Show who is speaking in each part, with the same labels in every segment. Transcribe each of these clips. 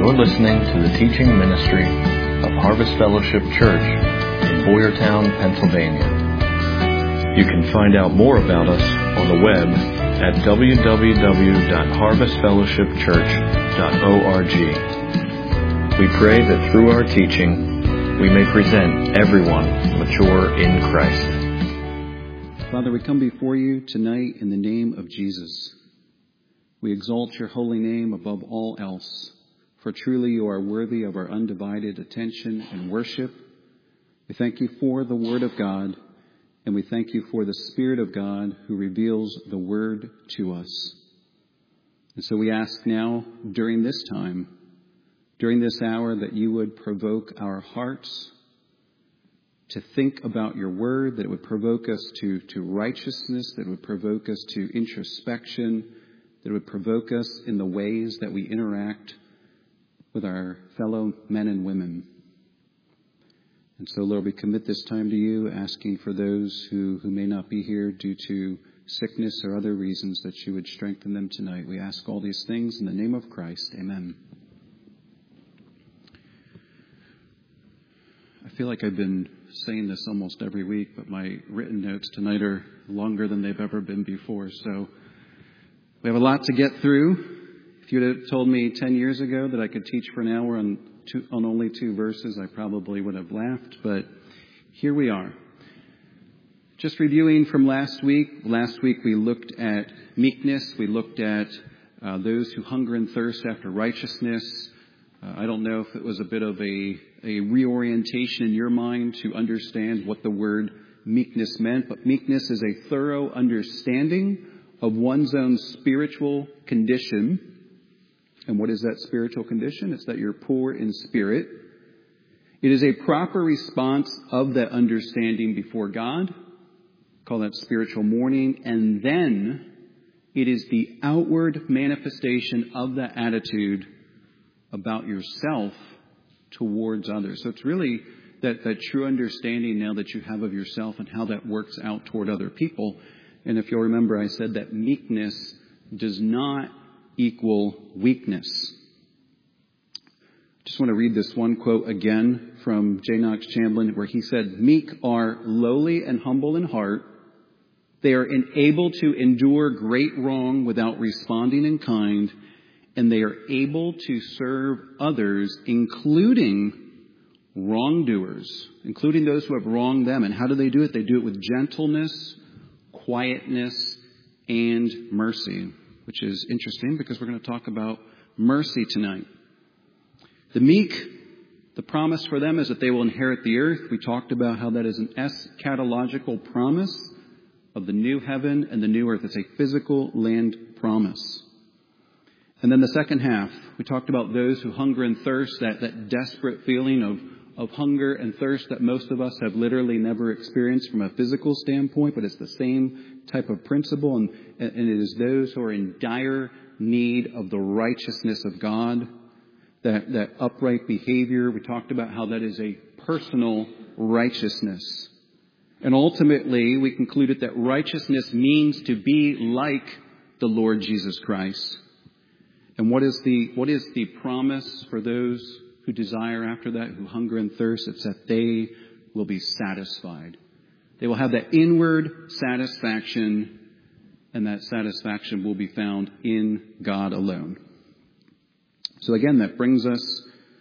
Speaker 1: You're listening to the teaching ministry of Harvest Fellowship Church in Boyertown, Pennsylvania. You can find out more about us on the web at www.harvestfellowshipchurch.org. We pray that through our teaching, we may present everyone mature in Christ.
Speaker 2: Father, we come before you tonight in the name of Jesus. We exalt your holy name above all else, for truly you are worthy of our undivided attention and worship. We thank you for the Word of God, and we thank you for the Spirit of God who reveals the Word to us. And so we ask now, during this time, during this hour, that you would provoke our hearts to think about your Word, that it would provoke us to righteousness, that it would provoke us to introspection, that it would provoke us in the ways that we interact with our fellow men and women. And so, Lord, we commit this time to you, asking for those who may not be here due to sickness or other reasons, that you would strengthen them tonight. We ask all these things in the name of Christ. Amen. I feel like I've been saying this almost every week, but my written notes tonight are longer than they've ever been before. So we have a lot to get through. If you would have told me 10 years ago that I could teach for an hour on only 2 verses, I probably would have laughed, but here we are. Just reviewing from last week. Last week we looked at meekness. We looked at those who hunger and thirst after righteousness. I don't know if it was a bit of a reorientation in your mind to understand what the word meekness meant, but meekness is a thorough understanding of one's own spiritual condition. And what is that spiritual condition? It's that you're poor in spirit. It is a proper response of that understanding before God. Call that spiritual mourning. And then it is the outward manifestation of that attitude about yourself towards others. So it's really that true understanding now that you have of yourself and how that works out toward other people. And if you'll remember, I said that meekness does not equal weakness. Just want to read this one quote again from J. Knox Chamberlain, where he said, "Meek are lowly and humble in heart. They are able to endure great wrong without responding in kind, and they are able to serve others, including wrongdoers, including those who have wronged them." And how do they do it? They do it with gentleness, quietness, and mercy, which is interesting because we're going to talk about mercy tonight. The meek, the promise for them is that they will inherit the earth. We talked about how that is an eschatological promise of the new heaven and the new earth. It's a physical land promise. And then the second half, we talked about those who hunger and thirst, that desperate feeling of hunger and thirst that most of us have literally never experienced from a physical standpoint, but it's the same type of principle. And it is those who are in dire need of the righteousness of God, that upright behavior. We talked about how that is a personal righteousness. And ultimately, we concluded that righteousness means to be like the Lord Jesus Christ. And what is the promise for those who desire after that, who hunger and thirst? It's that they will be satisfied. They will have that inward satisfaction, and that satisfaction will be found in God alone. So again, that brings us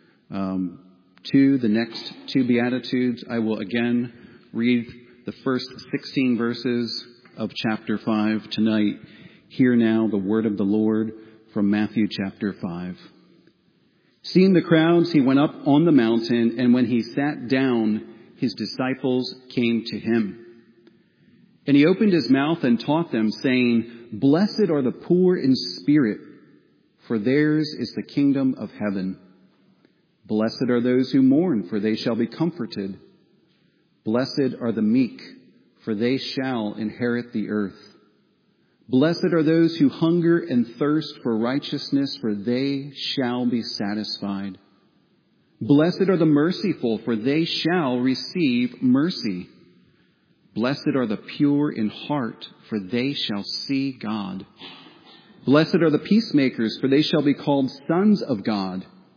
Speaker 2: to the next 2 Beatitudes. I will again read the first 16 verses of chapter 5 tonight. Hear now the word of the Lord from Matthew chapter 5. "Seeing the crowds, he went up on the mountain, and when he sat down, his disciples came to him. And he opened his mouth and taught them, saying, 'Blessed are the poor in spirit, for theirs is the kingdom of heaven. Blessed are those who mourn, for they shall be comforted. Blessed are the meek, for they shall inherit the earth. Blessed are those who hunger and thirst for righteousness, for they shall be satisfied. Blessed are the merciful, for they shall receive mercy. Blessed are the pure in heart, for they shall see God. Blessed are the peacemakers, for they shall be called sons of God.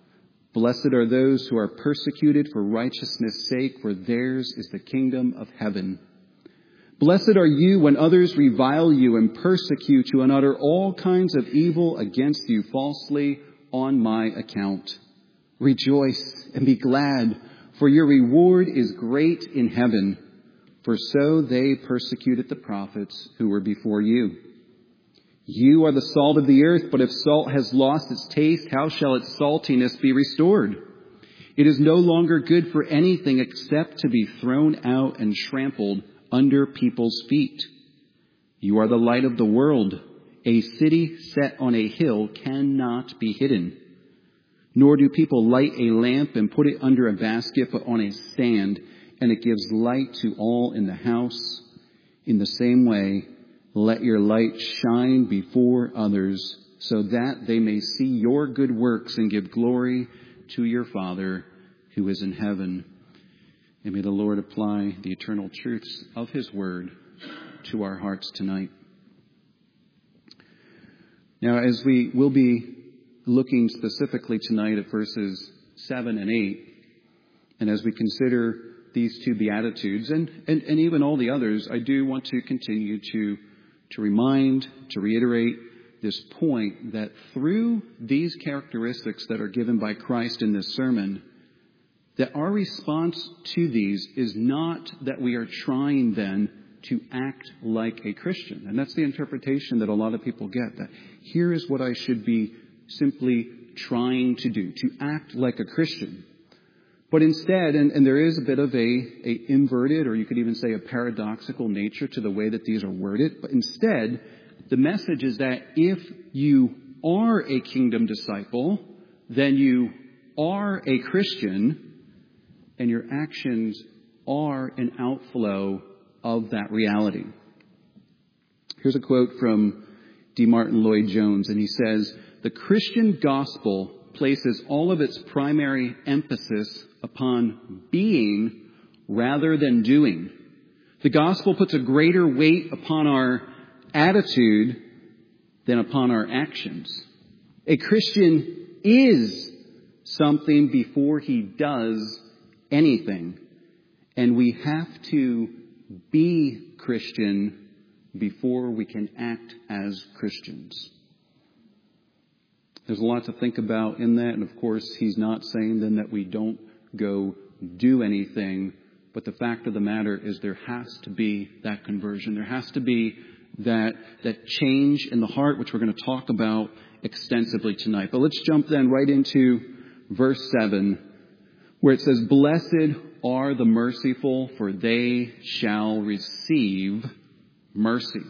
Speaker 2: Blessed are those who are persecuted for righteousness' sake, for theirs is the kingdom of heaven. Blessed are you when others revile you and persecute you and utter all kinds of evil against you falsely on my account. Rejoice and be glad, for your reward is great in heaven, for so they persecuted the prophets who were before you. You are the salt of the earth, but if salt has lost its taste, how shall its saltiness be restored? It is no longer good for anything except to be thrown out and trampled under people's feet. You are the light of the world. A city set on a hill cannot be hidden. Nor do people light a lamp and put it under a basket, but on a stand, and it gives light to all in the house. In the same way, let your light shine before others, so that they may see your good works and give glory to your Father who is in heaven. And may the Lord apply the eternal truths of his word to our hearts tonight. Now, as we will be looking specifically tonight at verses 7 and 8, and as we consider these two Beatitudes and even all the others, I do want to continue to remind, to reiterate this point that through these characteristics that are given by Christ in this sermon, that our response to these is not that we are trying then to act like a Christian. And that's the interpretation that a lot of people get, that here is what I should be simply trying to do, to act like a Christian. But instead, and there is a bit of a inverted, or you could even say a paradoxical nature to the way that these are worded, but instead, the message is that if you are a kingdom disciple, then you are a Christian, and your actions are an outflow of that reality. Here's a quote from D. Martin Lloyd-Jones, and he says, "The Christian gospel places all of its primary emphasis upon being rather than doing. The gospel puts a greater weight upon our attitude than upon our actions. A Christian is something before he does anything. And we have to be Christian before we can act as Christians." There's a lot to think about in that. And of course, he's not saying then that we don't go do anything. But the fact of the matter is there has to be that conversion. There has to be that change in the heart, which we're going to talk about extensively tonight. But let's jump then right into verse 7, where it says, "Blessed are the merciful, for they shall receive mercy."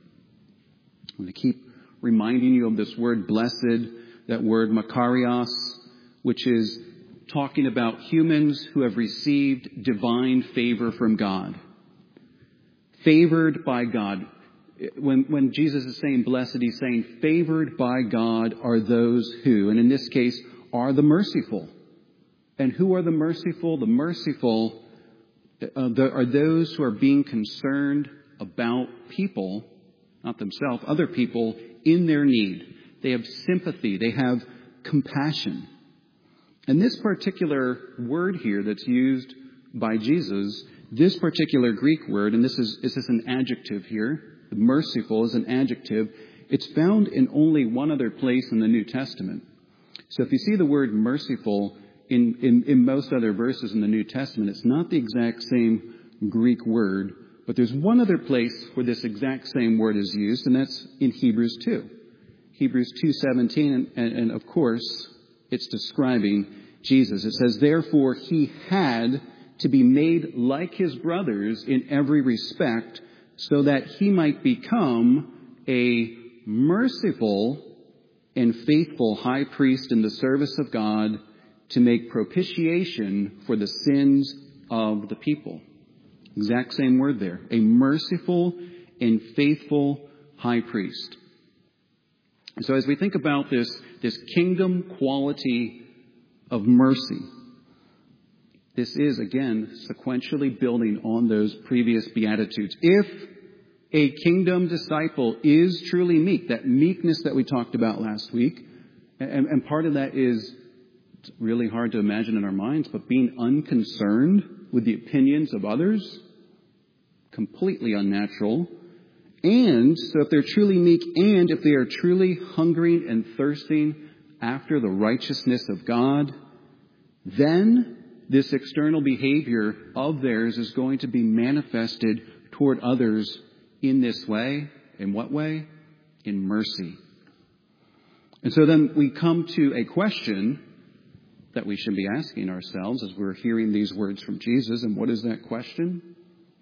Speaker 2: I'm going to keep reminding you of this word blessed, that word makarios, which is talking about humans who have received divine favor from God. Favored by God. When Jesus is saying blessed, he's saying favored by God are those who, and in this case, are the merciful. And who are the merciful? The merciful are those who are being concerned about people, not themselves, other people in their need. They have sympathy. They have compassion. And this particular word here that's used by Jesus, this particular Greek word, and this is an adjective here. Merciful is an adjective. It's found in only one other place in the New Testament. So if you see the word merciful in most other verses in the New Testament, it's not the exact same Greek word, but there's one other place where this exact same word is used, and that's in Hebrews 2. Hebrews 2:17, and of course, it's describing Jesus. It says, "Therefore he had to be made like his brothers in every respect, so that he might become a merciful and faithful high priest in the service of God to make propitiation for the sins of the people." Exact same word there. A merciful and faithful high priest. So as we think about this kingdom quality of mercy, this is, again, sequentially building on those previous Beatitudes. If a kingdom disciple is truly meek, that meekness that we talked about last week, and part of that is It's really hard to imagine in our minds, but being unconcerned with the opinions of others, completely unnatural. And so if they're truly meek and if they are truly hungering and thirsting after the righteousness of God, then this external behavior of theirs is going to be manifested toward others in this way. In what way? In mercy. And so then we come to a question that we should be asking ourselves as we're hearing these words from Jesus. And what is that question?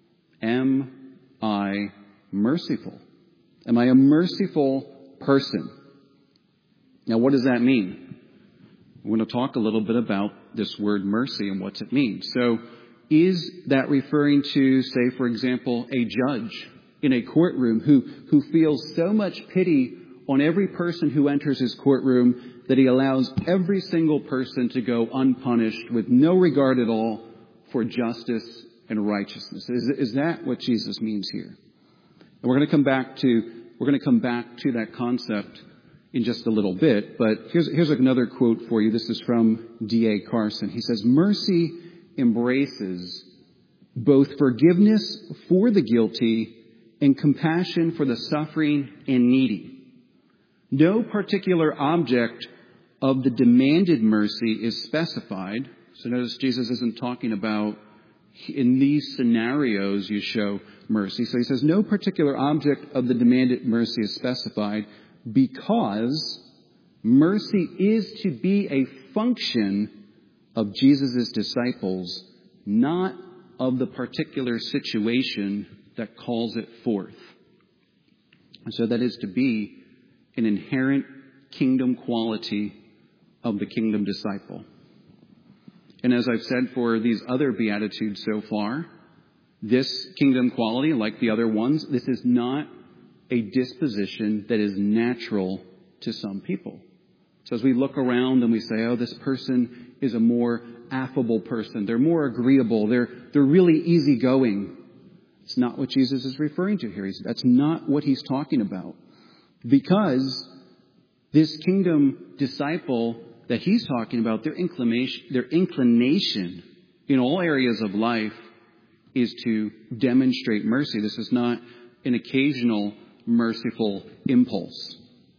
Speaker 2: Am I merciful? Am I a merciful person? Now, what does that mean? We're going to talk a little bit about this word mercy and what it means. So, is that referring to, say, for example, a judge in a courtroom who feels so much pity on every person who enters his courtroom that he allows every single person to go unpunished with no regard at all for justice and righteousness? Is that what Jesus means here? And we're going to come back to that concept in just a little bit, but here's another quote for you. This is from D.A. Carson. He says, "Mercy embraces both forgiveness for the guilty and compassion for the suffering and needy. No particular object of the demanded mercy is specified." So notice Jesus isn't talking about in these scenarios you show mercy. So he says no particular object of the demanded mercy is specified because mercy is to be a function of Jesus' disciples, not of the particular situation that calls it forth. And so that is to be an inherent kingdom quality of the kingdom disciple. And as I've said for these other Beatitudes so far, this kingdom quality, like the other ones, this is not a disposition that is natural to some people. So as we look around and we say, oh, this person is a more affable person. They're more agreeable. They're really easygoing. It's not what Jesus is referring to here. That's not what he's talking about. Because this kingdom disciple that he's talking about, their inclination in all areas of life is to demonstrate mercy. This is not an occasional merciful impulse.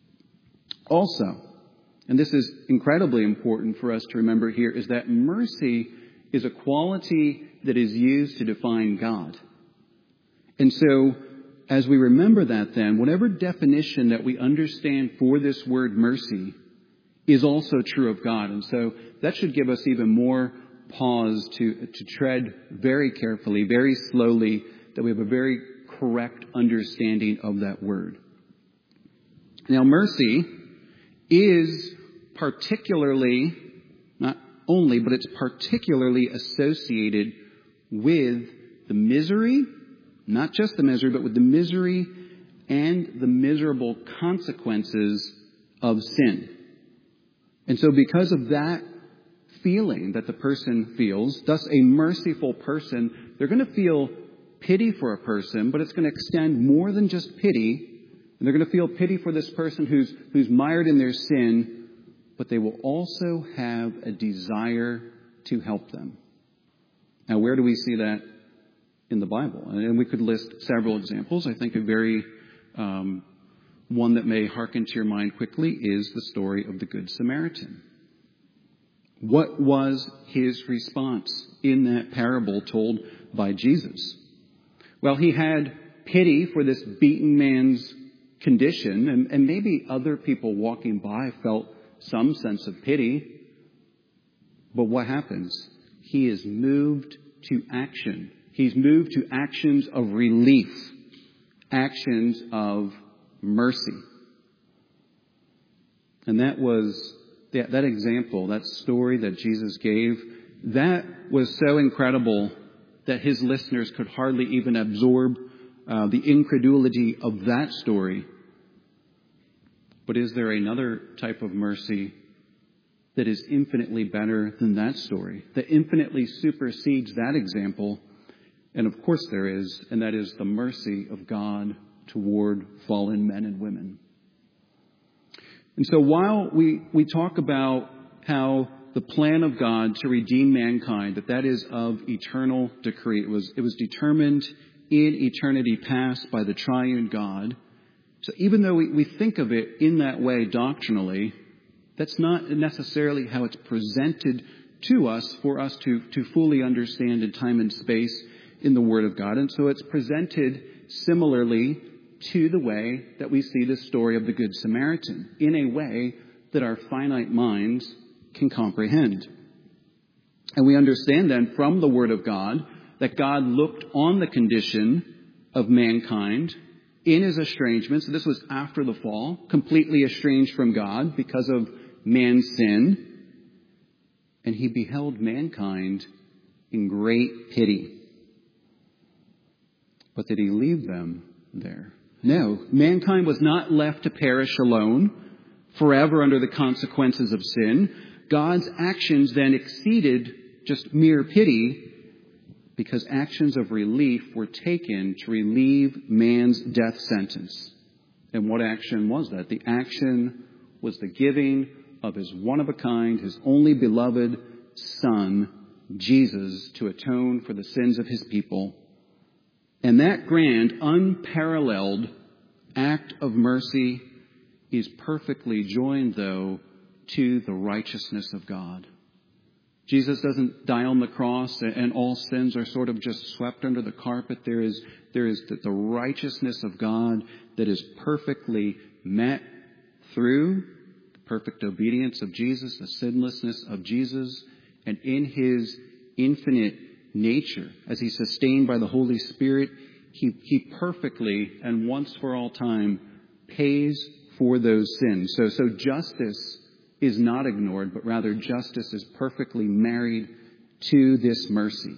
Speaker 2: Also, and this is incredibly important for us to remember here, is that mercy is a quality that is used to define God. And so, as we remember that then, whatever definition that we understand for this word mercy is also true of God. And so that should give us even more pause to tread very carefully, very slowly, that we have a very correct understanding of that word. Now, mercy is particularly, not only, but it's particularly associated with the misery, not just the misery, but with the misery and the miserable consequences of sin. And so because of that feeling that the person feels, thus a merciful person, they're going to feel pity for a person, but it's going to extend more than just pity. And they're going to feel pity for this person who's mired in their sin, but they will also have a desire to help them. Now, where do we see that in the Bible? And we could list several examples. I think a very one that may hearken to your mind quickly is the story of the Good Samaritan. What was his response in that parable told by Jesus? Well, he had pity for this beaten man's condition, and maybe other people walking by felt some sense of pity. But what happens? He is moved to action. He's moved to actions of relief, actions of mercy. And that was that example, that story that Jesus gave, that was so incredible that his listeners could hardly even absorb the incredulity of that story. But is there another type of mercy that is infinitely better than that story, that infinitely supersedes that example? And of course there is, and that is the mercy of God toward fallen men and women. And so while we talk about how the plan of God to redeem mankind, that is of eternal decree. It was determined in eternity past by the triune God. So even though we think of it in that way doctrinally, that's not necessarily how it's presented to us for us to fully understand in time and space in the Word of God. And so it's presented similarly to the way that we see the story of the Good Samaritan, in a way that our finite minds can comprehend. And we understand then from the Word of God that God looked on the condition of mankind in his estrangement. So this was after the fall, completely estranged from God because of man's sin. And he beheld mankind in great pity. But did he leave them there? No. Mankind was not left to perish alone, forever under the consequences of sin. God's actions then exceeded just mere pity, because actions of relief were taken to relieve man's death sentence. And what action was that? The action was the giving of his one-of-a-kind, his only beloved Son, Jesus, to atone for the sins of his people. And that grand, unparalleled act of mercy is perfectly joined, though, to the righteousness of God. Jesus doesn't die on the cross and all sins are sort of just swept under the carpet. There is the righteousness of God that is perfectly met through the perfect obedience of Jesus, the sinlessness of Jesus, and in his infinite nature, as he's sustained by the Holy Spirit, he perfectly and once for all time pays for those sins. So justice is not ignored, but rather justice is perfectly married to this mercy.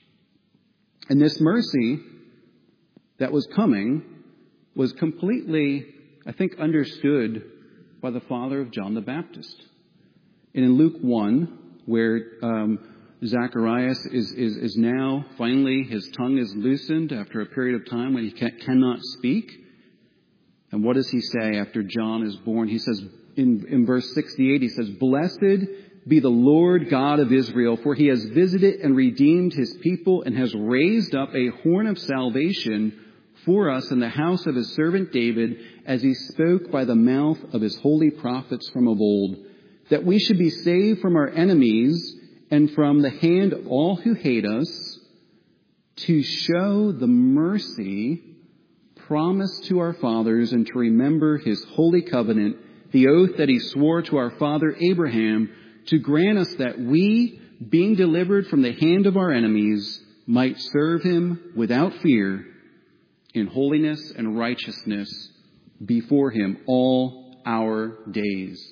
Speaker 2: And this mercy that was coming was completely, I think, understood by the father of John the Baptist. And in Luke 1, where Zacharias is now, finally, his tongue is loosened after a period of time when he cannot speak. And what does he say after John is born? He says, in verse 68, he says, "Blessed be the Lord God of Israel, for he has visited and redeemed his people and has raised up a horn of salvation for us in the house of his servant David, as he spoke by the mouth of his holy prophets from of old, that we should be saved from our enemies and from the hand of all who hate us, to show the mercy promised to our fathers and to remember his holy covenant, the oath that he swore to our father Abraham, to grant us that we, being delivered from the hand of our enemies, might serve him without fear in holiness and righteousness before him all our days."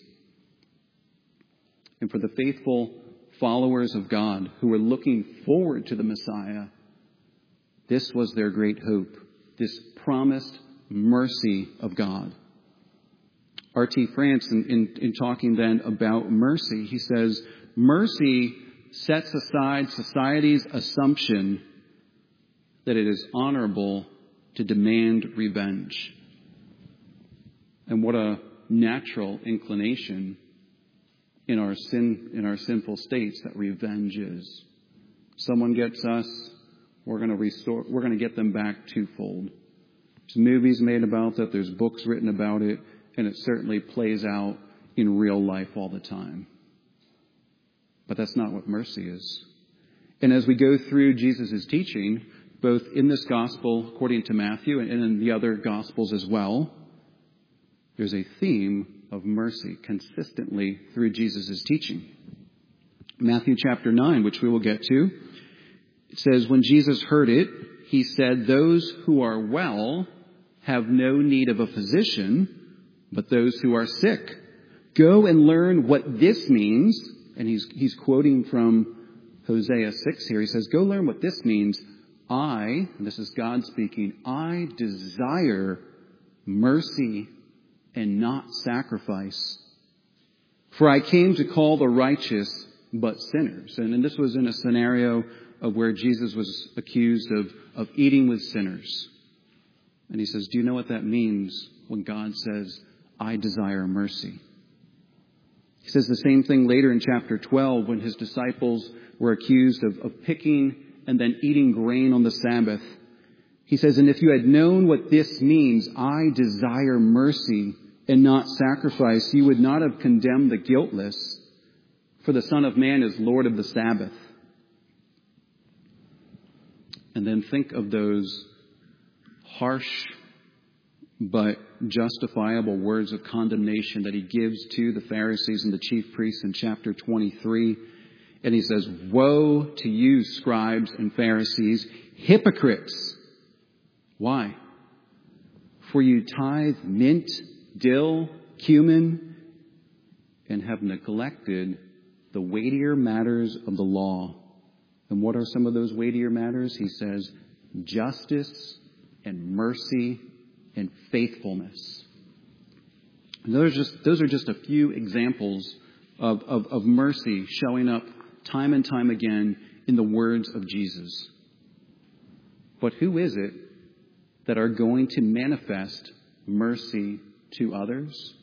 Speaker 2: And for the faithful followers of God who were looking forward to the Messiah, this was their great hope, this promised mercy of God. R.T. France, in talking then about mercy, he says, mercy sets aside society's assumption that it is honorable to demand revenge. And what a natural inclination in our sinful states that revenge is. Someone gets us, we're going to get them back twofold. There's movies made about that, there's books written about it, and it certainly plays out in real life all the time. But that's not what mercy is. And as we go through Jesus' teaching, both in this gospel according to Matthew and in the other gospels as well, there's a theme of mercy consistently through Jesus' teaching. Matthew chapter 9, which we will get to, it says, "When Jesus heard it, he said, 'Those who are well have no need of a physician, but those who are sick. Go and learn what this means.'" And he's quoting from Hosea 6 here. He says, "Go learn what this means. I," and this is God speaking, "I desire mercy and not sacrifice. For I came to call the righteous but sinners." And this was in a scenario of where Jesus was accused of eating with sinners. And he says, do you know what that means when God says, "I desire mercy"? He says the same thing later in chapter 12 when his disciples were accused of picking and then eating grain on the Sabbath. He says, and if you had known what this means, I desire mercy and not sacrifice, you would not have condemned the guiltless, for the Son of Man is Lord of the Sabbath. And then think of those harsh but justifiable words of condemnation that he gives to the Pharisees and the chief priests in chapter 23. And he says, woe to you, scribes and Pharisees, hypocrites! Why? For you tithe mint, dill, cumin, and have neglected the weightier matters of the law. And what are some of those weightier matters? He says, justice and mercy and faithfulness. And those are just a few examples of mercy showing up time and time again in the words of Jesus. But who is it that are going to manifest mercy to others?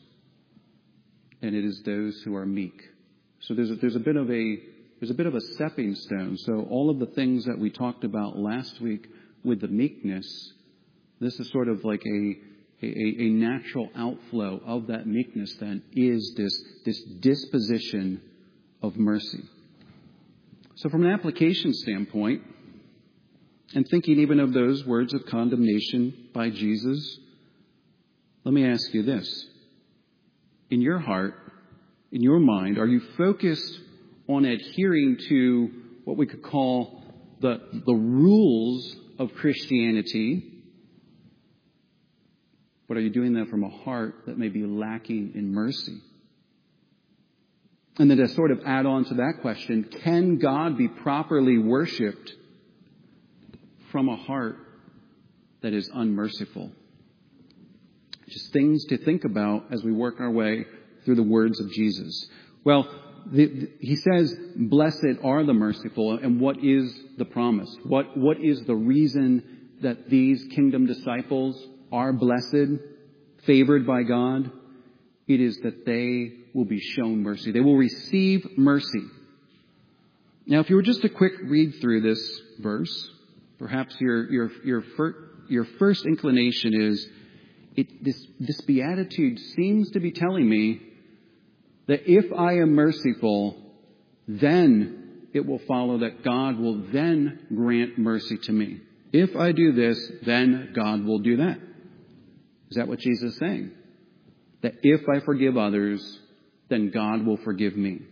Speaker 2: And it is those who are meek. So there's a bit of a stepping stone. So all of the things that we talked about last week with the meekness, this is sort of like a natural outflow of that meekness then is this disposition of mercy. So from an application standpoint, and thinking even of those words of condemnation by Jesus, let me ask you this. In your heart, in your mind, are you focused on adhering to what we could call the rules of Christianity? But are you doing that from a heart that may be lacking in mercy? And then to sort of add on to that question, can God be properly worshipped from a heart that is unmerciful? Just things to think about as we work our way through the words of Jesus. Well, he says, blessed are the merciful. And what is the promise? What is the reason that these kingdom disciples are blessed, favored by God? It is that they will be shown mercy. They will receive mercy. Now, if you were just to quick read through this verse, perhaps your first inclination is, this beatitude seems to be telling me that if I am merciful, then it will follow that God will then grant mercy to me. If I do this, then God will do that. Is that what Jesus is saying? That if I forgive others, then God will forgive me.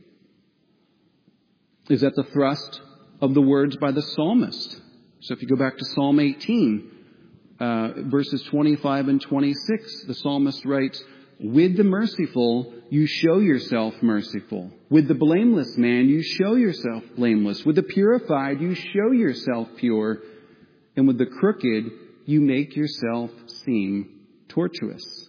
Speaker 2: Is that the thrust of the words by the psalmist? So if you go back to Psalm 18, verses 25 and 26, the psalmist writes, with the merciful, you show yourself merciful. With the blameless man, you show yourself blameless. With the purified, you show yourself pure. And with the crooked, you make yourself seem tortuous.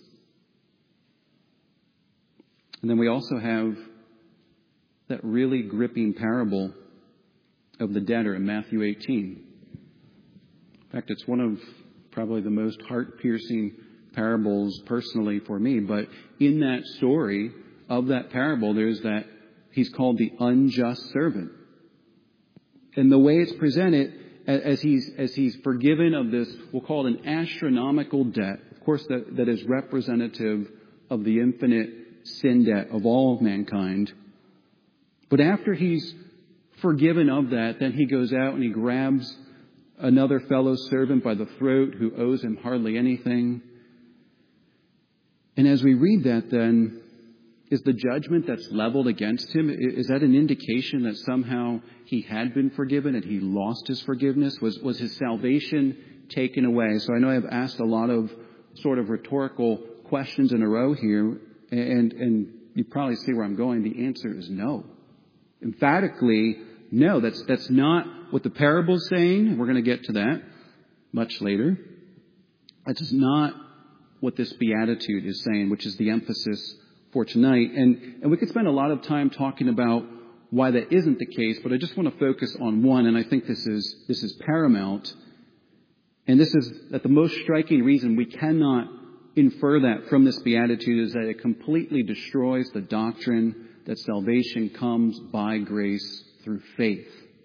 Speaker 2: And then we also have that really gripping parable of the debtor in Matthew 18. In fact, it's one of probably the most heart-piercing parables personally for me. But in that story of that parable, there's that he's called the unjust servant. And the way it's presented, as he's forgiven of this, we'll call it an astronomical debt. Of course, that is representative of the infinite sin debt of all of mankind. But after he's forgiven of that, then he goes out and he grabs another fellow servant by the throat who owes him hardly anything. And as we read that, then, is the judgment that's leveled against him, is that an indication that somehow he had been forgiven and he lost his forgiveness? Was his salvation taken away? So I know I've asked a lot of sort of rhetorical questions in a row here, and you probably see where I'm going. The answer is no. Emphatically, no. That's not what the parable's saying. We're going to get to that much later. That is not what this beatitude is saying, which is the emphasis for tonight. And we could spend a lot of time talking about why that isn't the case, but I just want to focus on one, and I think this is paramount. And this is that the most striking reason we cannot infer that from this beatitude is that it completely destroys the doctrine that salvation comes by grace through faith.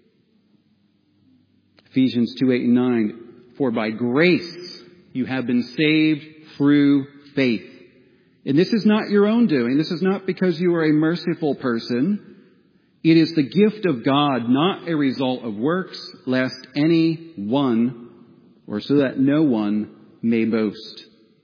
Speaker 2: Ephesians 2:8-9, for by grace you have been saved through faith. And this is not your own doing. This is not because you are a merciful person. It is the gift of God, not a result of works, lest any one, or so that no one may boast.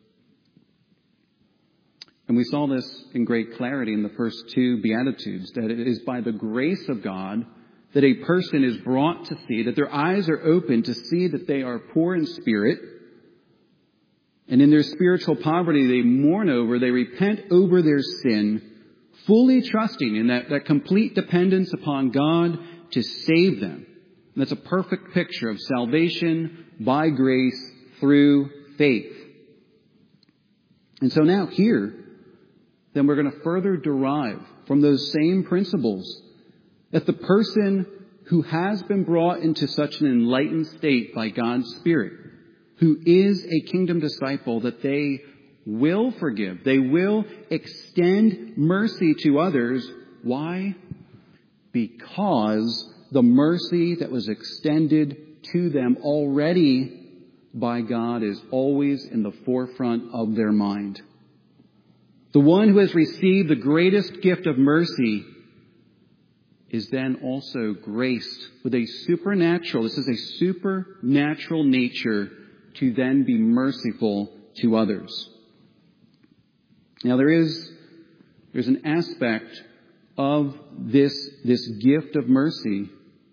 Speaker 2: And we saw this in great clarity in the first two Beatitudes, that it is by the grace of God that a person is brought to see, that their eyes are open to see that they are poor in spirit. And in their spiritual poverty, they mourn over, they repent over their sin, fully trusting in that complete dependence upon God to save them. And that's a perfect picture of salvation by grace through faith. And so now here, then we're going to further derive from those same principles that the person who has been brought into such an enlightened state by God's Spirit, who is a kingdom disciple, that they will forgive. They will extend mercy to others. Why? Because the mercy that was extended to them already by God is always in the forefront of their mind. The one who has received the greatest gift of mercy is then also graced with a supernatural, this is a supernatural nature to then be merciful to others. Now there's an aspect of this gift of mercy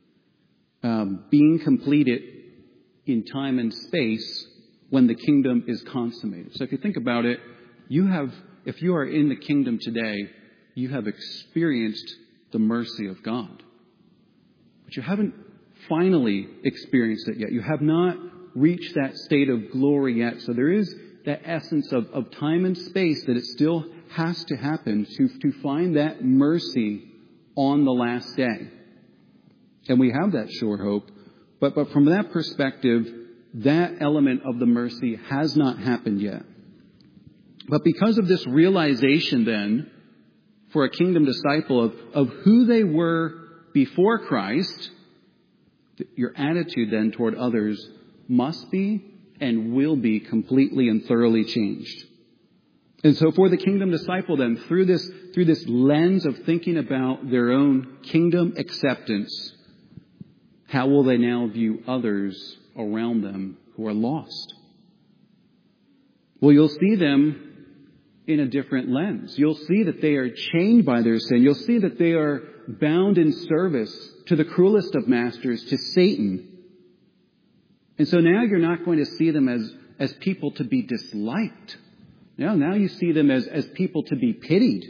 Speaker 2: being completed in time and space when the kingdom is consummated. So if you think about it, if you are in the kingdom today, you have experienced the mercy of God. But you haven't finally experienced it yet. You have not reached that state of glory yet. So there is that essence of time and space that it still has to happen to find that mercy on the last day. And we have that sure hope. But from that perspective, that element of the mercy has not happened yet. But because of this realization then, for a kingdom disciple of who they were before Christ, your attitude then toward others must be and will be completely and thoroughly changed. And so for the kingdom disciple then, through this lens of thinking about their own kingdom acceptance, how will they now view others around them who are lost? Well, you'll see them in a different lens. You'll see that they are chained by their sin. You'll see that they are bound in service to the cruelest of masters, to Satan. And so now you're not going to see them as people to be disliked. Now you see them as people to be pitied.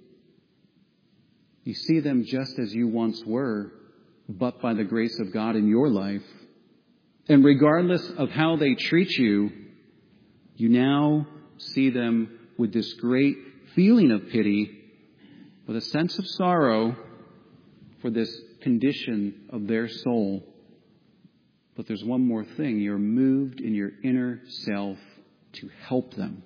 Speaker 2: You see them just as you once were, but by the grace of God in your life. And regardless of how they treat you, you now see them with this great feeling of pity, with a sense of sorrow for this condition of their soul. But there's one more thing. You're moved in your inner self to help them.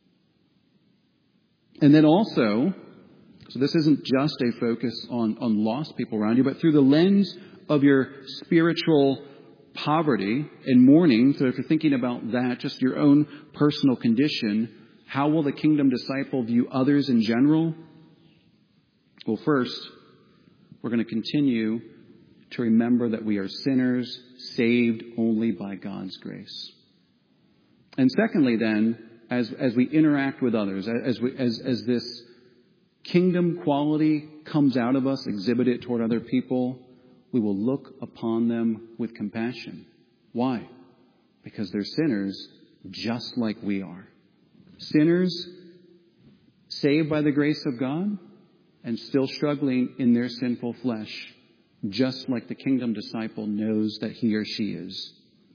Speaker 2: And then also, so this isn't just a focus on lost people around you, but through the lens of your spiritual poverty and mourning. So if you're thinking about that, just your own personal condition, how will the kingdom disciple view others in general? Well, first, we're going to continue to remember that we are sinners saved only by God's grace. And secondly, then, as we interact with others, as this kingdom quality comes out of us, exhibit it toward other people, we will look upon them with compassion. Why? Because they're sinners just like we are. Sinners saved by the grace of God and still struggling in their sinful flesh, just like the kingdom disciple knows that he or she is.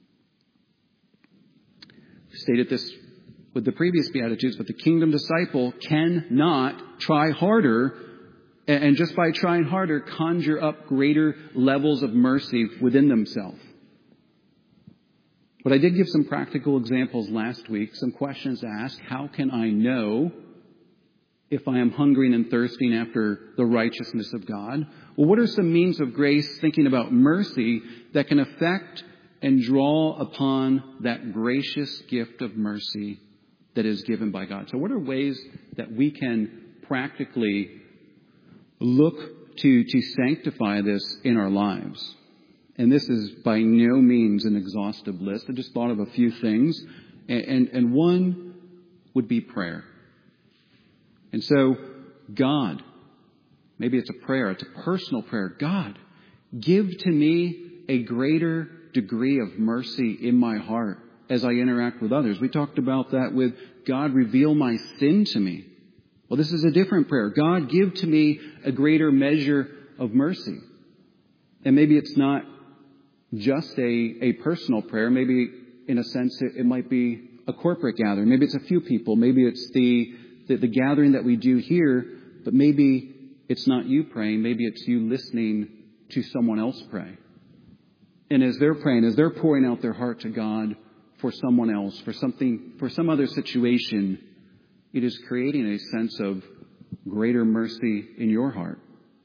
Speaker 2: We stated this with the previous Beatitudes, but the kingdom disciple cannot try harder and just by trying harder conjure up greater levels of mercy within themselves. But I did give some practical examples last week, some questions to ask. How can I know if I am hungering and thirsting after the righteousness of God? Well, what are some means of grace, thinking about mercy, that can affect and draw upon that gracious gift of mercy that is given by God? So what are ways that we can practically look to sanctify this in our lives? And this is by no means an exhaustive list. I just thought of a few things. And one would be prayer. And so, God, maybe it's a prayer, it's a personal prayer. God, give to me a greater degree of mercy in my heart as I interact with others. We talked about that with God, reveal my sin to me. Well, this is a different prayer. God, give to me a greater measure of mercy. And maybe it's not just a personal prayer. Maybe, in a sense, it might be a corporate gathering. Maybe it's a few people. Maybe it's the gathering that we do here, but maybe it's not you praying. Maybe it's you listening to someone else pray. And as they're praying, as they're pouring out their heart to God for someone else, for some other situation, it is creating a sense of greater mercy in your heart.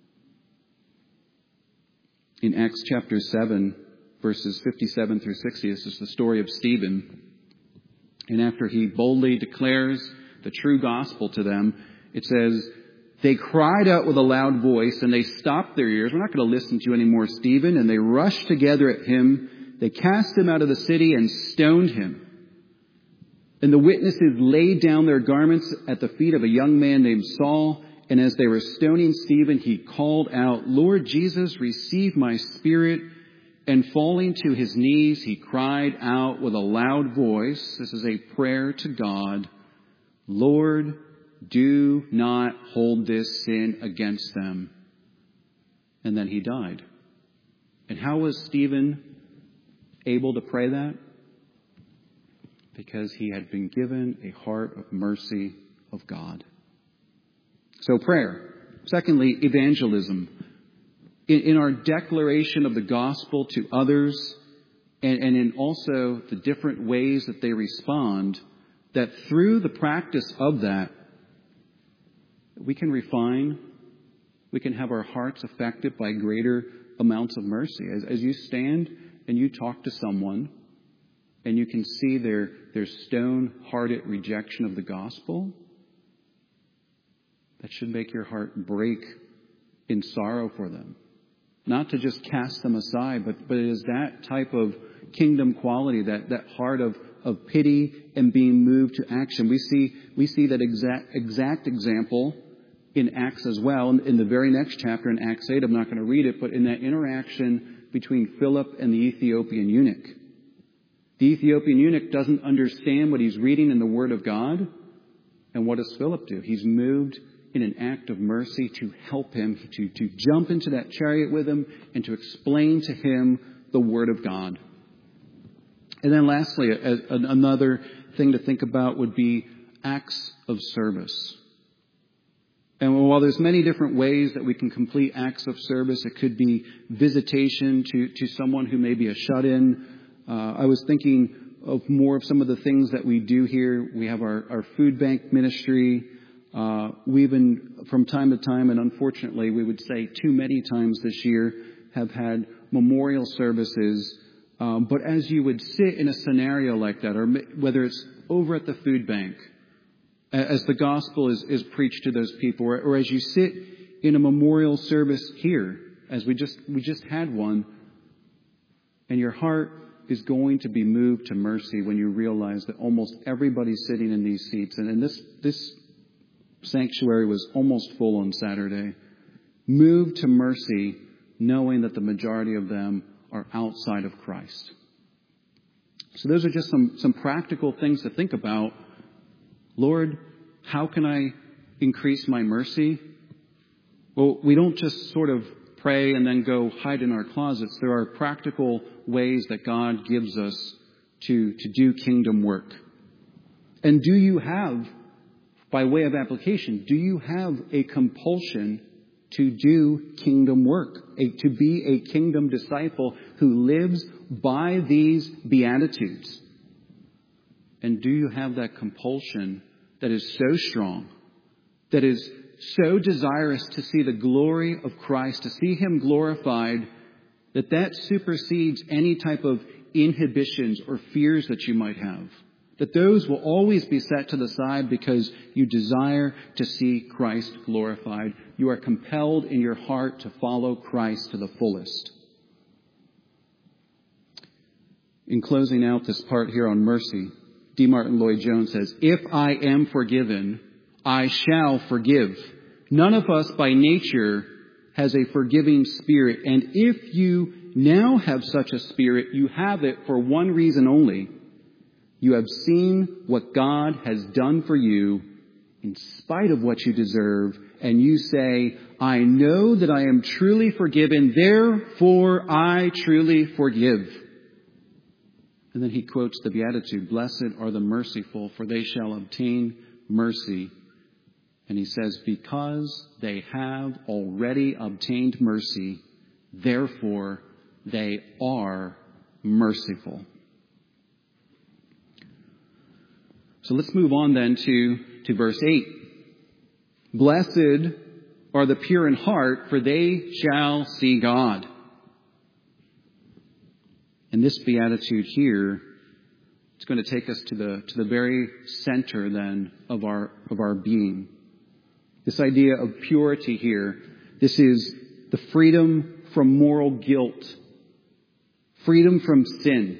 Speaker 2: In Acts chapter 7, verses 57 through 60, this is the story of Stephen. And after he boldly declares the true gospel to them, it says, they cried out with a loud voice and they stopped their ears. We're not going to listen to you anymore, Stephen. And they rushed together at him. They cast him out of the city and stoned him. And the witnesses laid down their garments at the feet of a young man named Saul. And as they were stoning Stephen, he called out, Lord Jesus, receive my spirit. And falling to his knees, he cried out with a loud voice. This is a prayer to God. Lord, do not hold this sin against them. And then he died. And how was Stephen able to pray that? Because he had been given a heart of mercy of God. So prayer. Secondly, evangelism. In our declaration of the gospel to others, and in also the different ways that they respond, that through the practice of that, we can refine, we can have our hearts affected by greater amounts of mercy. As you stand and you talk to someone, and you can see their stone-hearted rejection of the gospel, that should make your heart break in sorrow for them. Not to just cast them aside, but it is that type of kingdom quality, that heart of pity and being moved to action. We see that exact example in Acts as well. In the very next chapter, in Acts 8, I'm not going to read it, but in that interaction between Philip and the Ethiopian eunuch. The Ethiopian eunuch doesn't understand what he's reading in the Word of God. And what does Philip do? He's moved in an act of mercy to help him, to jump into that chariot with him and to explain to him the Word of God. And then lastly, another thing to think about would be acts of service. And while there's many different ways that we can complete acts of service, it could be visitation to someone who may be a shut-in. I was thinking of more of some of the things that we do here. We have our food bank ministry. We've been, from time to time, and unfortunately we would say too many times this year, have had memorial services. But as you would sit in a scenario like that, or whether it's over at the food bank, as the gospel is preached to those people, or as you sit in a memorial service here, as we just had one, and your heart is going to be moved to mercy when you realize that almost everybody sitting in these seats, and this sanctuary was almost full on Saturday, moved to mercy knowing that the majority of them are outside of Christ. So those are just some practical things to think about. Lord, how can I increase my mercy? Well, we don't just sort of pray and then go hide in our closets. There are practical ways that God gives us to do kingdom work. And do you have, by way of application, do you have a compulsion to do kingdom work, to be a kingdom disciple who lives by these beatitudes? And do you have that compulsion that is so strong that is so desirous to see the glory of Christ, to see him glorified, that supersedes any type of inhibitions or fears that you might have. That those will always be set to the side because you desire to see Christ glorified. You are compelled in your heart to follow Christ to the fullest. In closing out this part here on mercy, D. Martin Lloyd-Jones says, "If I am forgiven, I shall forgive. None of us by nature has a forgiving spirit, and if you now have such a spirit, you have it for one reason only. You have seen what God has done for you in spite of what you deserve, and you say, I know that I am truly forgiven, therefore I truly forgive." And then he quotes the Beatitude, "Blessed are the merciful, for they shall obtain mercy." And he says, because they have already obtained mercy, therefore they are merciful. So let's move on then to verse 8. "Blessed are the pure in heart, for they shall see God." And this beatitude here, it's going to take us to the very center then of our being. This idea of purity here, this is the freedom from moral guilt, freedom from sin.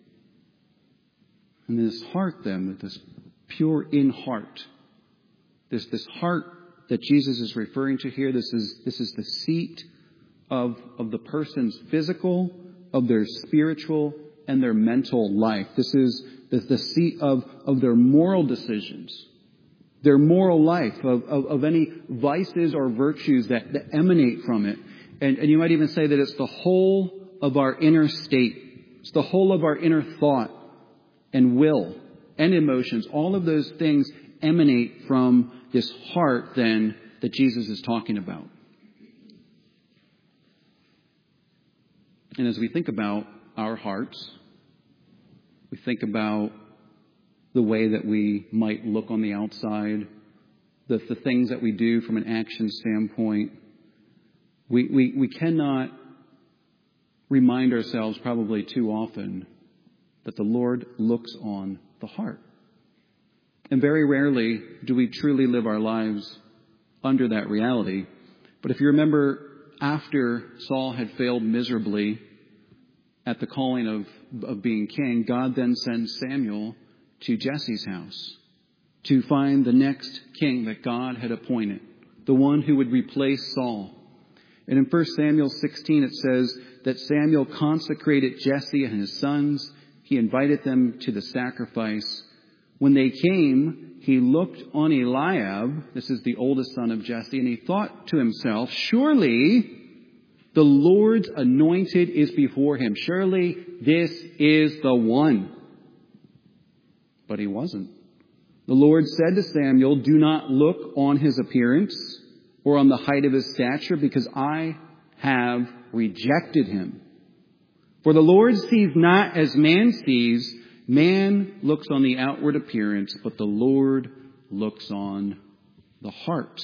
Speaker 2: And this heart then, this pure in heart, this heart that Jesus is referring to here, this is the seat of the person's physical, of their spiritual, and their mental life. This is the seat of their moral decisions, their moral life, of any vices or virtues that emanate from it. And you might even say that it's the whole of our inner state. It's the whole of our inner thought and will and emotions. All of those things emanate from this heart then that Jesus is talking about. And as we think about our hearts, we think about the way that we might look on the outside, the things that we do from an action standpoint. We cannot remind ourselves probably too often that the Lord looks on the heart. And very rarely do we truly live our lives under that reality. But if you remember, after Saul had failed miserably at the calling of being king, God then sends Samuel to Jesse's house to find the next king that God had appointed, the one who would replace Saul. And in 1 Samuel 16 it says that Samuel consecrated Jesse and his sons. He invited them to the sacrifice. When they came, he looked on Eliab, this is the oldest son of Jesse, and he thought to himself, surely the Lord's anointed is before him. Surely this is the one. But he wasn't. The Lord said to Samuel, do not look on his appearance or on the height of his stature, because I have rejected him. For the Lord sees not as man sees. Man looks on the outward appearance, but the Lord looks on the heart.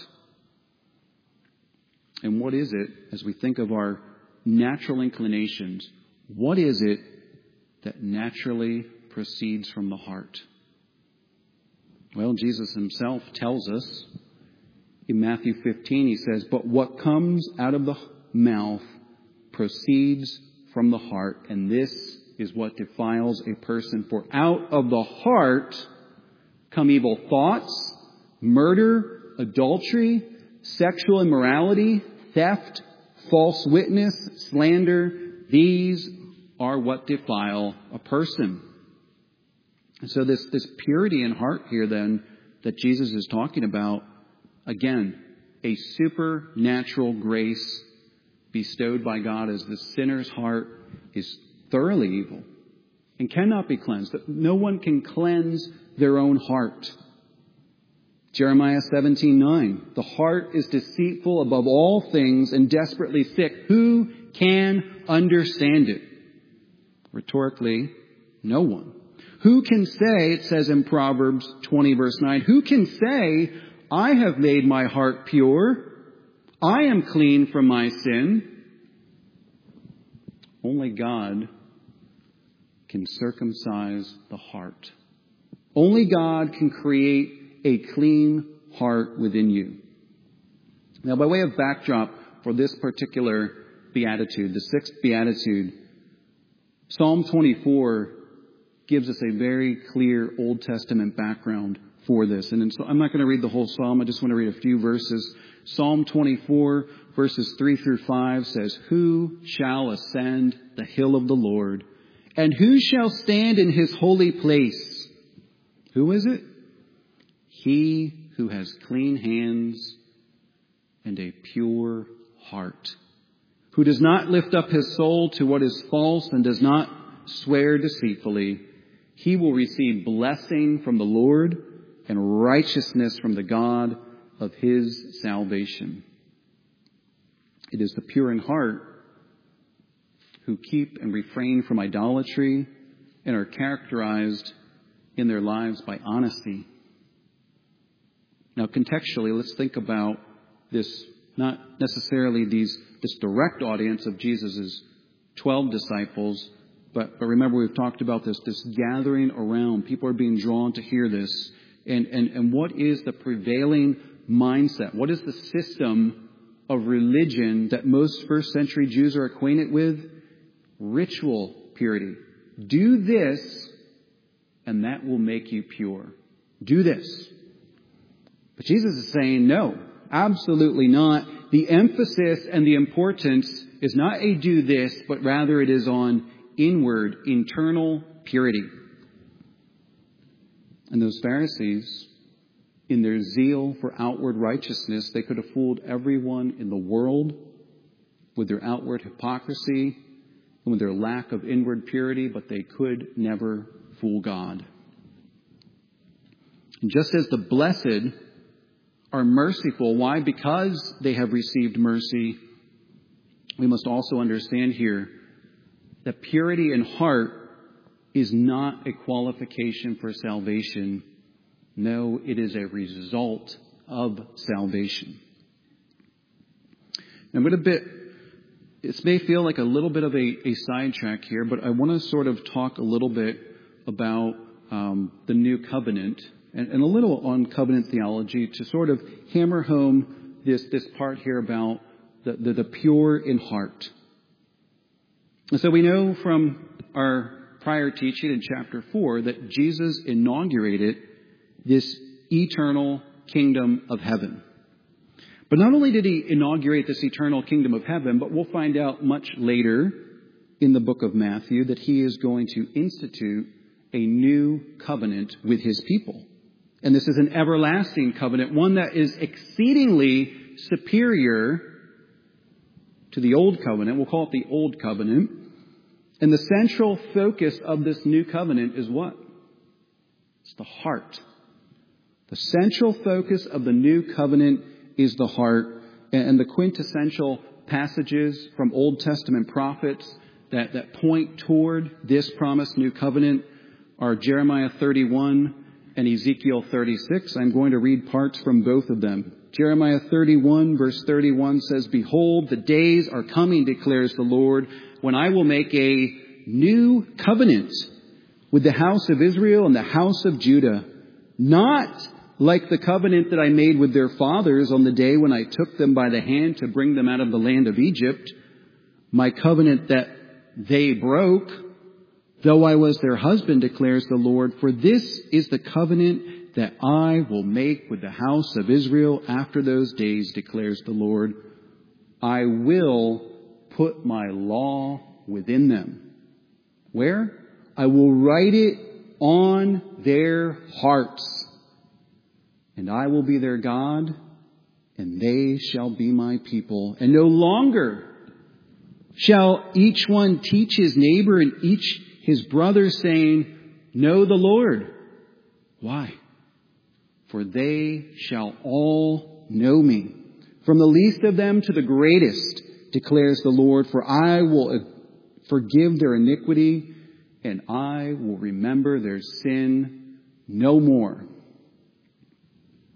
Speaker 2: And what is it, as we think of our natural inclinations, what is it that naturally proceeds from the heart? Well, Jesus himself tells us in Matthew 15, he says, but what comes out of the mouth proceeds from the heart, and this is what defiles a person. For out of the heart come evil thoughts, murder, adultery, sexual immorality, theft, false witness, slander. These are what defile a person. And so this purity in heart here then that Jesus is talking about, again, a supernatural grace bestowed by God as the sinner's heart is thoroughly evil and cannot be cleansed. No one can cleanse their own heart. Jeremiah 17:9, the heart is deceitful above all things and desperately sick. Who can understand it? Rhetorically, no one. Who can say, it says in Proverbs 20 verse 9, who can say, I have made my heart pure. I am clean from my sin. Only God can circumcise the heart. Only God can create a clean heart within you. Now, by way of backdrop for this particular beatitude, the sixth beatitude, Psalm 24 gives us a very clear Old Testament background for this. And so I'm not going to read the whole psalm. I just want to read a few verses. Psalm 24, verses 3 through 5 says, "Who shall ascend the hill of the Lord? And who shall stand in his holy place?" Who is it? "He who has clean hands and a pure heart, who does not lift up his soul to what is false and does not swear deceitfully. He will receive blessing from the Lord and righteousness from the God of his salvation." It is the pure in heart who keep and refrain from idolatry and are characterized in their lives by honesty. Now, contextually, let's think about this, not necessarily this direct audience of Jesus' 12 disciples, but remember we've talked about this gathering around. People are being drawn to hear this. And what is the prevailing mindset? What is the system of religion that most first century Jews are acquainted with? Ritual purity. Do this, and that will make you pure. Do this. But Jesus is saying, no, absolutely not. The emphasis and the importance is not a do this, but rather it is on inward, internal purity. And those Pharisees, in their zeal for outward righteousness, they could have fooled everyone in the world with their outward hypocrisy and with their lack of inward purity, but they could never fool God. And just as the blessed are merciful, why? Because they have received mercy. We must also understand here that purity in heart is not a qualification for salvation. No, it is a result of salvation. And this may feel like a little bit of a sidetrack here, but I want to sort of talk a little bit about the new covenant and a little on covenant theology to sort of hammer home this part here about the pure in heart. And so we know from our prior teaching in chapter 4 that Jesus inaugurated this eternal kingdom of heaven. But not only did he inaugurate this eternal kingdom of heaven, but we'll find out much later in the book of Matthew that he is going to institute a new covenant with his people. And this is an everlasting covenant, one that is exceedingly superior to the old covenant. We'll call it the old covenant. And the central focus of this new covenant is what? It's the heart. The central focus of the new covenant is the heart. And the quintessential passages from Old Testament prophets that point toward this promised new covenant are Jeremiah 31 and Ezekiel 36. I'm going to read parts from both of them. Jeremiah 31 verse 31 says, "Behold, the days are coming, declares the Lord, when I will make a new covenant with the house of Israel and the house of Judah, not like the covenant that I made with their fathers on the day when I took them by the hand to bring them out of the land of Egypt, my covenant that they broke, though I was their husband, declares the Lord. For this is the covenant that I will make with the house of Israel after those days, declares the Lord. I will put my law within them." Where? "I will write it on their hearts, and I will be their God, and they shall be my people. And no longer shall each one teach his neighbor and each his brother, saying, 'Know the Lord.' Why? For they shall all know me, from the least of them to the greatest, declares the Lord. For I will forgive their iniquity, and I will remember their sin no more."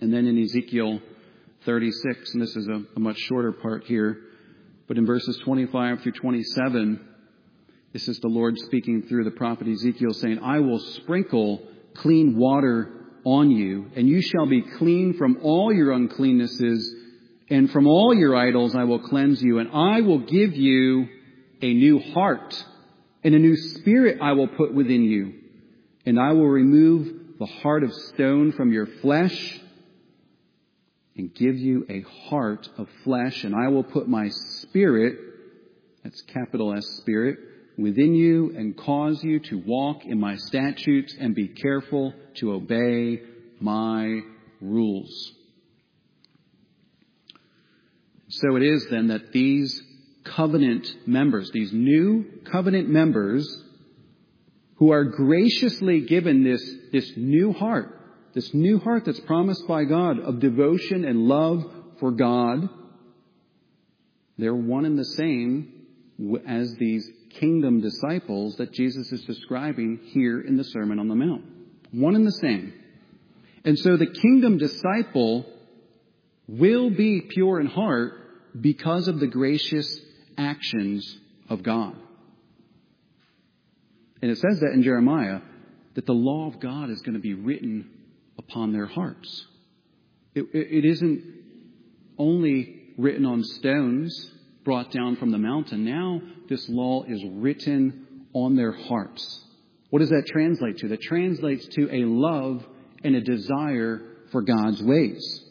Speaker 2: And then in Ezekiel 36, and this is a much shorter part here, but in verses 25 through 27, this is the Lord speaking through the prophet Ezekiel saying, I will sprinkle clean water on you, and you shall be clean from all your uncleannesses, and from all your idols I will cleanse you, and I will give you a new heart, and a new spirit I will put within you, and I will remove the heart of stone from your flesh, and give you a heart of flesh, and I will put my spirit, that's capital S Spirit, within you, and cause you to walk in my statutes and be careful to obey my rules. So it is then that these covenant members, these new covenant members who are graciously given this new heart that's promised by God of devotion and love for God, they're one and the same as these kingdom disciples that Jesus is describing here in the Sermon on the Mount. One and the same. And so the kingdom disciple will be pure in heart because of the gracious actions of God. And it says that in Jeremiah, that the law of God is going to be written upon their hearts. It isn't only written on stones brought down from the mountain. Now this law is written on their hearts. What does that translate to? That translates to a love and a desire for God's ways.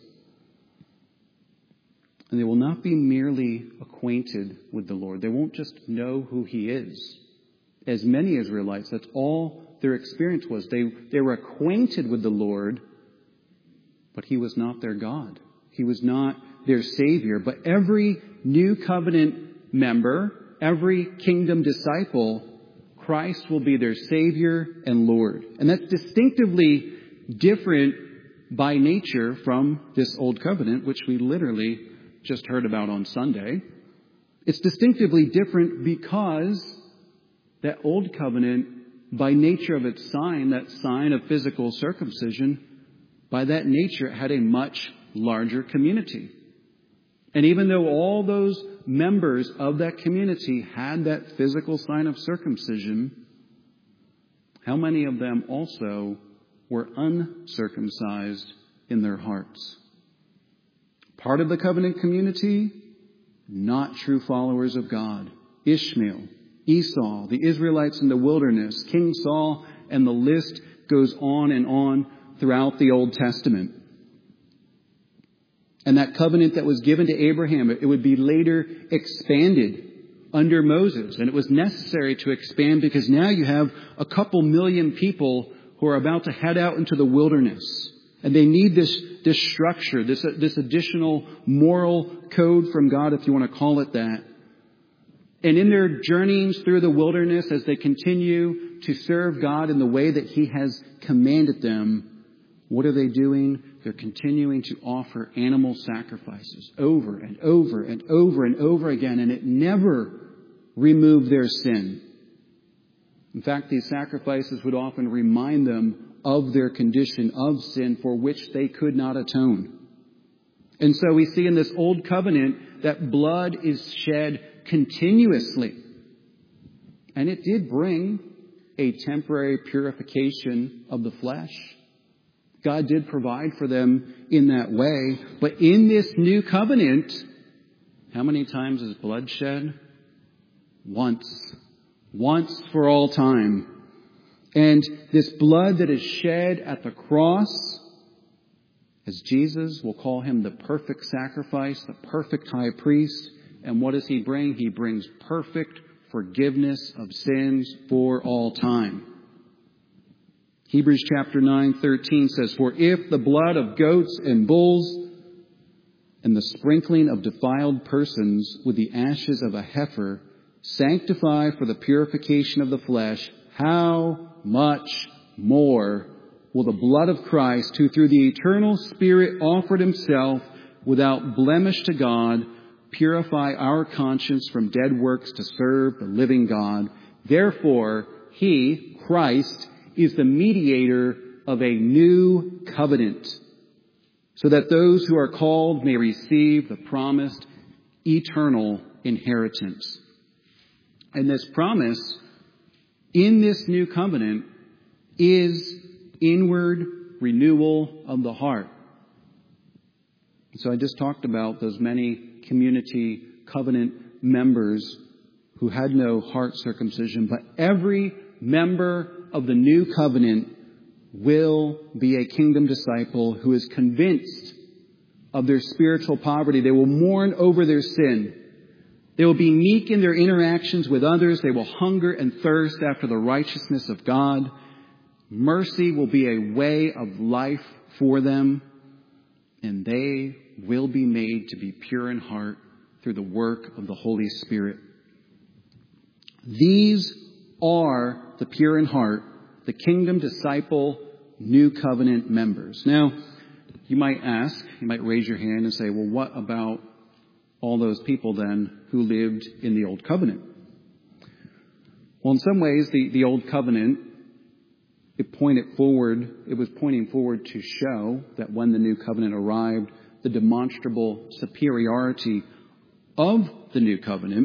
Speaker 2: And they will not be merely acquainted with the Lord. They won't just know who He is. As many Israelites, that's all their experience was. They were acquainted with the Lord, but He was not their God. He was not their Savior. But every new covenant member, every kingdom disciple, Christ will be their Savior and Lord. And that's distinctively different by nature from this old covenant, which we literally just heard about on Sunday. It's distinctively different because that old covenant, by nature of its sign, that sign of physical circumcision, by that nature it had a much larger community. And even though all those members of that community had that physical sign of circumcision, how many of them also were uncircumcised in their hearts? Part of the covenant community, not true followers of God. Ishmael, Esau, the Israelites in the wilderness, King Saul, and the list goes on throughout the Old Testament. And that covenant that was given to Abraham, it would be later expanded under Moses. And it was necessary to expand because now you have a couple million people who are about to head out into the wilderness. And they need this structure, this additional moral code from God, if you want to call it that. And in their journeyings through the wilderness, as they continue to serve God in the way that He has commanded them, what are they doing? They're continuing to offer animal sacrifices over and over and over and over again, and it never removed their sin. In fact, these sacrifices would often remind them of their condition of sin for which they could not atone. And so we see in this old covenant that blood is shed continuously. And it did bring a temporary purification of the flesh. God did provide for them in that way. But in this new covenant, how many times is blood shed? Once. Once for all time. And this blood that is shed at the cross, as Jesus, we'll call Him the perfect sacrifice, the perfect high priest. And what does He bring? He brings perfect forgiveness of sins for all time. Hebrews chapter 9:13 says, "For if the blood of goats and bulls and the sprinkling of defiled persons with the ashes of a heifer sanctify for the purification of the flesh, how much more will the blood of Christ, who through the eternal Spirit offered Himself without blemish to God, purify our conscience from dead works to serve the living God. Therefore, He, Christ, is the mediator of a new covenant, so that those who are called may receive the promised eternal inheritance. And this promise in this new covenant is inward renewal of the heart. So I just talked about those many community covenant members who had no heart circumcision, but every member of the new covenant will be a kingdom disciple who is convinced of their spiritual poverty. They will mourn over their sin. They will be meek in their interactions with others. They will hunger and thirst after the righteousness of God. Mercy will be a way of life for them, and they will be made to be pure in heart through the work of the Holy Spirit. These are the pure in heart, the kingdom disciple, new covenant members. Now, you might raise your hand and say, well, what about all those people then who lived in the old covenant? Well, in some ways, the old covenant, it was pointing forward to show that when the new covenant arrived, the demonstrable superiority of the new covenant.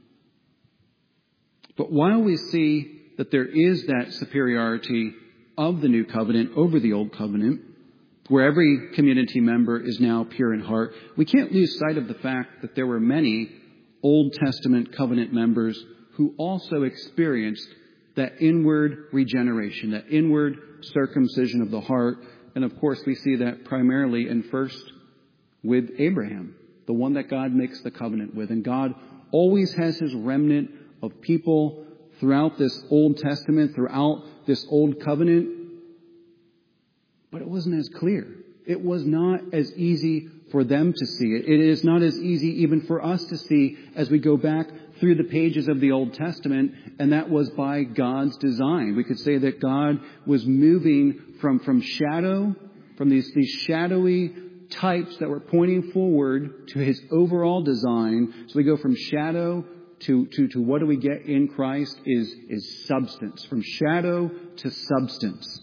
Speaker 2: But while we see that there is that superiority of the new covenant over the old covenant, where every community member is now pure in heart, we can't lose sight of the fact that there were many Old Testament covenant members who also experienced that inward regeneration, that inward circumcision of the heart. And of course, we see that primarily and first with Abraham, the one that God makes the covenant with. And God always has his remnant of people throughout this Old Testament, throughout this Old Covenant. But it wasn't as clear. It was not as easy for them to see it. It is not as easy even for us to see as we go back through the pages of the Old Testament, and that was by God's design. We could say that God was moving from these shadowy types that were pointing forward to his overall design. So we go from shadow to what do we get in Christ is substance. From shadow to substance.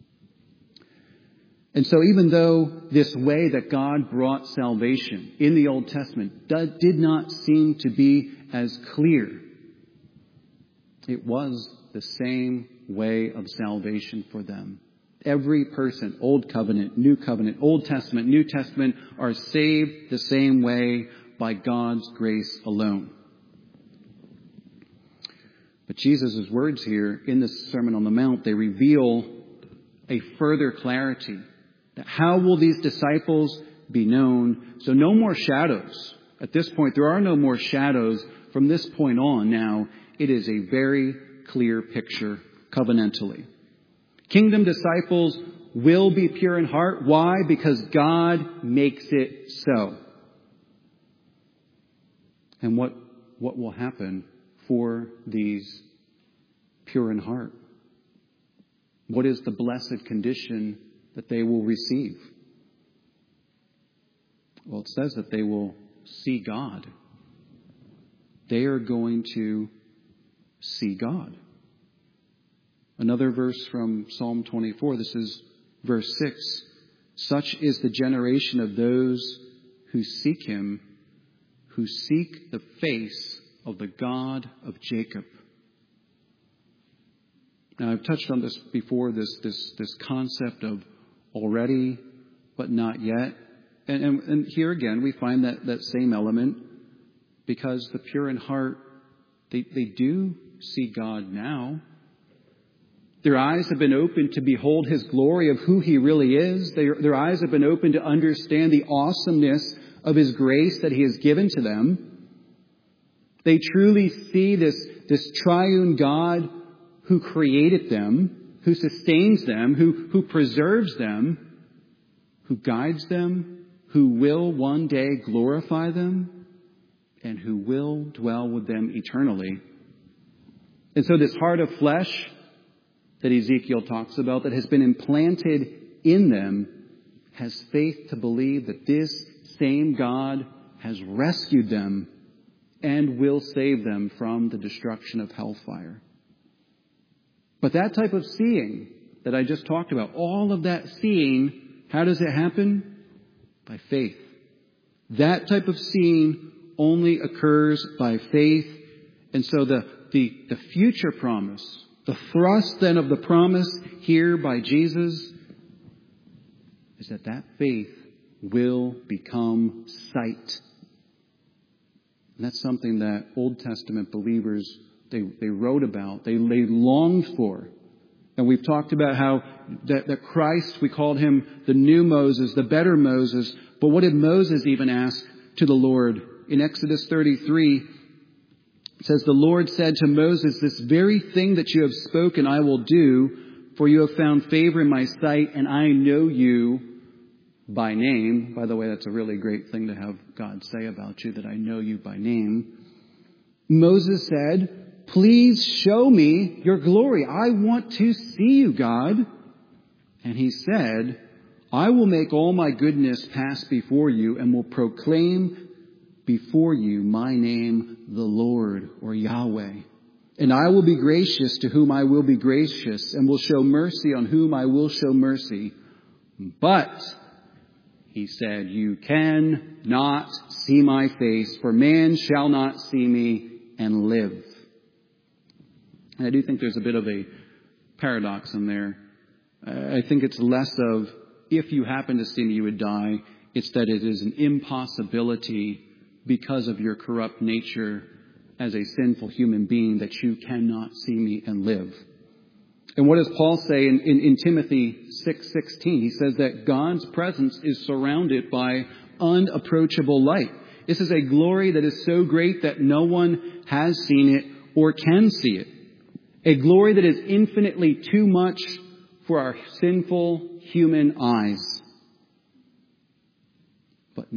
Speaker 2: And so even though this way that God brought salvation in the Old Testament did not seem to be as clear, it was the same way of salvation for them. Every person, Old Covenant, New Covenant, Old Testament, New Testament, are saved the same way by God's grace alone. But Jesus' words here in the Sermon on the Mount, they reveal a further clarity. How will these disciples be known? So no more shadows. At this point, there are no more shadows. From this point on now, it is a very clear picture covenantally. Kingdom disciples will be pure in heart. Why? Because God makes it so. And what will happen for these pure in heart? What is the blessed condition that they will receive? Well, it says that they will see God. They are going to see God. Another verse from Psalm 24, this is verse 6. Such is the generation of those who seek him, who seek the face of the God of Jacob. Now, I've touched on this before, this concept of already, but not yet. And here again, we find that same element, because the pure in heart, they do see God now. Their eyes have been opened to behold his glory of who he really is. Their eyes have been opened to understand the awesomeness of his grace that he has given to them. They truly see this triune God who created them, who sustains them, who preserves them, who guides them, who will one day glorify them, and who will dwell with them eternally. And so this heart of flesh that Ezekiel talks about, that has been implanted in them, has faith to believe that this same God has rescued them and will save them from the destruction of hellfire. But that type of seeing that I just talked about, all of that seeing, how does it happen? By faith. That type of seeing only occurs by faith. And so the future promise, the thrust then of the promise here by Jesus is that faith will become sight. And that's something that Old Testament believers, they wrote about, they longed for. And we've talked about how that Christ, we called him the new Moses, the better Moses. But what did Moses even ask to the Lord? In Exodus 33, it says, the Lord said to Moses, this very thing that you have spoken I will do, for you have found favor in my sight, and I know you by name. By the way, that's a really great thing to have God say about you, that I know you by name. Moses said, please show me your glory. I want to see you, God. And he said, I will make all my goodness pass before you and will proclaim before you my name, the Lord, or Yahweh. And I will be gracious to whom I will be gracious, and will show mercy on whom I will show mercy. But, he said, you cannot see my face, for man shall not see me and live. And I do think there's a bit of a paradox in there. I think it's less of, if you happen to see me, you would die. It's that it is an impossibility because of your corrupt nature as a sinful human being that you cannot see me and live. And what does Paul say in Timothy 6:16? He says that God's presence is surrounded by unapproachable light. This is a glory that is so great that no one has seen it or can see it. A glory that is infinitely too much for our sinful human eyes. But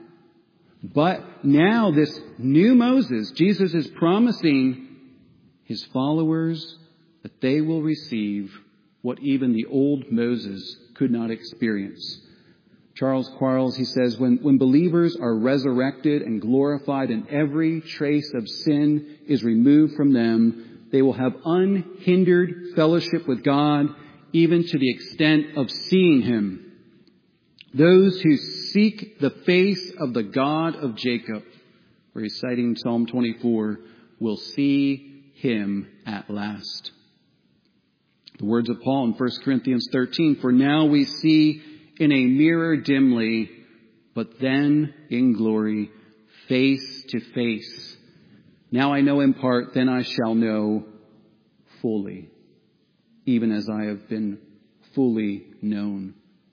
Speaker 2: now this new Moses, Jesus is promising his followers that they will receive what even the old Moses could not experience. Charles Quarles, he says, when believers are resurrected and glorified and every trace of sin is removed from them, they will have unhindered fellowship with God, even to the extent of seeing him. Those who seek the face of the God of Jacob, where he's citing Psalm 24, will see him at last. The words of Paul in 1 Corinthians 13, for now we see in a mirror dimly, but then in glory, face to face. Now I know in part, then I shall know fully, even as I have been fully known.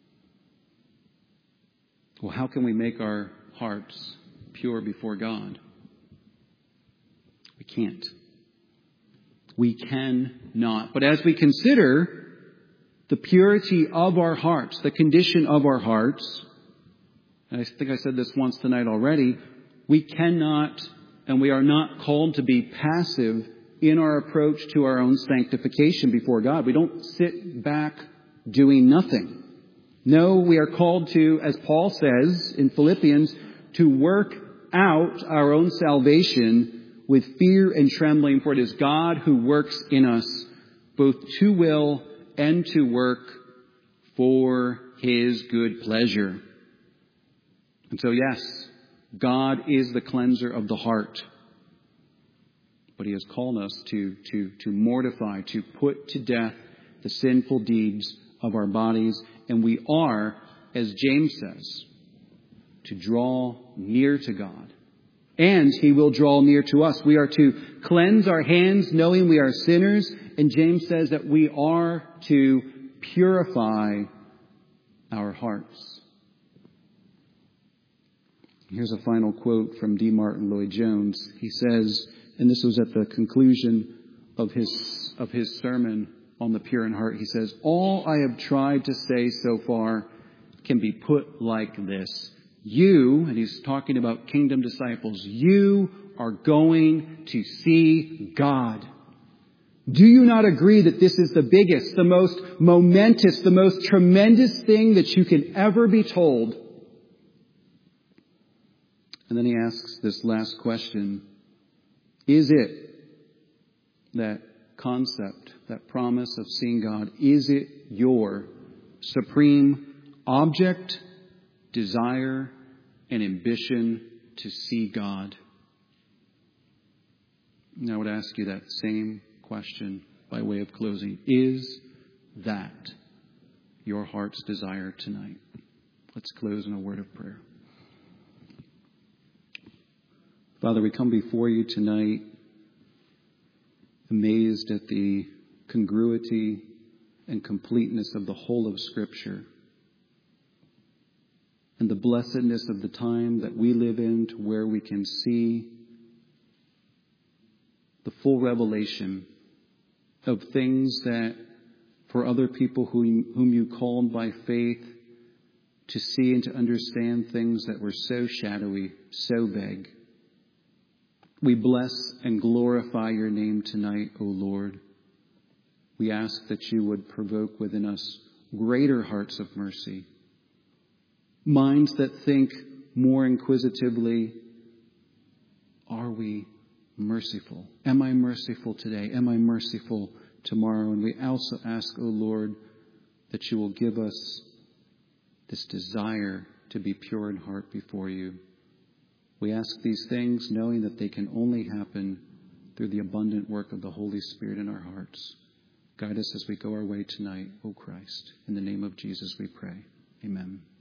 Speaker 2: Well, how can we make our hearts pure before God? We can't. We cannot. But as we consider the purity of our hearts, the condition of our hearts, and I think I said this once tonight already, we cannot and we are not called to be passive in our approach to our own sanctification before God. We don't sit back doing nothing. No, we are called to, as Paul says in Philippians, to work out our own salvation with fear and trembling, for it is God who works in us both to will and to work for his good pleasure. And so, yes, God is the cleanser of the heart. But he has called us to mortify, to put to death the sinful deeds of our bodies. And we are, as James says, to draw near to God. And he will draw near to us. We are to cleanse our hands knowing we are sinners. And James says that we are to purify our hearts. Here's a final quote from D. Martin Lloyd-Jones. He says, and this was at the conclusion of his sermon on the pure in heart. He says, all I have tried to say so far can be put like this. You, and he's talking about kingdom disciples, you are going to see God. Do you not agree that this is the biggest, the most momentous, the most tremendous thing that you can ever be told? And then he asks this last question. Is it that concept, that promise of seeing God, is it your supreme object desire and ambition to see God. And I would ask you that same question by way of closing. Is that your heart's desire tonight? Let's close in a word of prayer. Father, we come before you tonight amazed at the congruity and completeness of the whole of Scripture and the blessedness of the time that we live in, to where we can see the full revelation of things that for other people whom you called by faith to see and to understand, things that were so shadowy, so vague. We bless and glorify your name tonight, O Lord. We ask that you would provoke within us greater hearts of mercy, minds that think more inquisitively, are we merciful? Am I merciful today? Am I merciful tomorrow? And we also ask, O Lord, that you will give us this desire to be pure in heart before you. We ask these things knowing that they can only happen through the abundant work of the Holy Spirit in our hearts. Guide us as we go our way tonight, O Christ. In the name of Jesus we pray. Amen.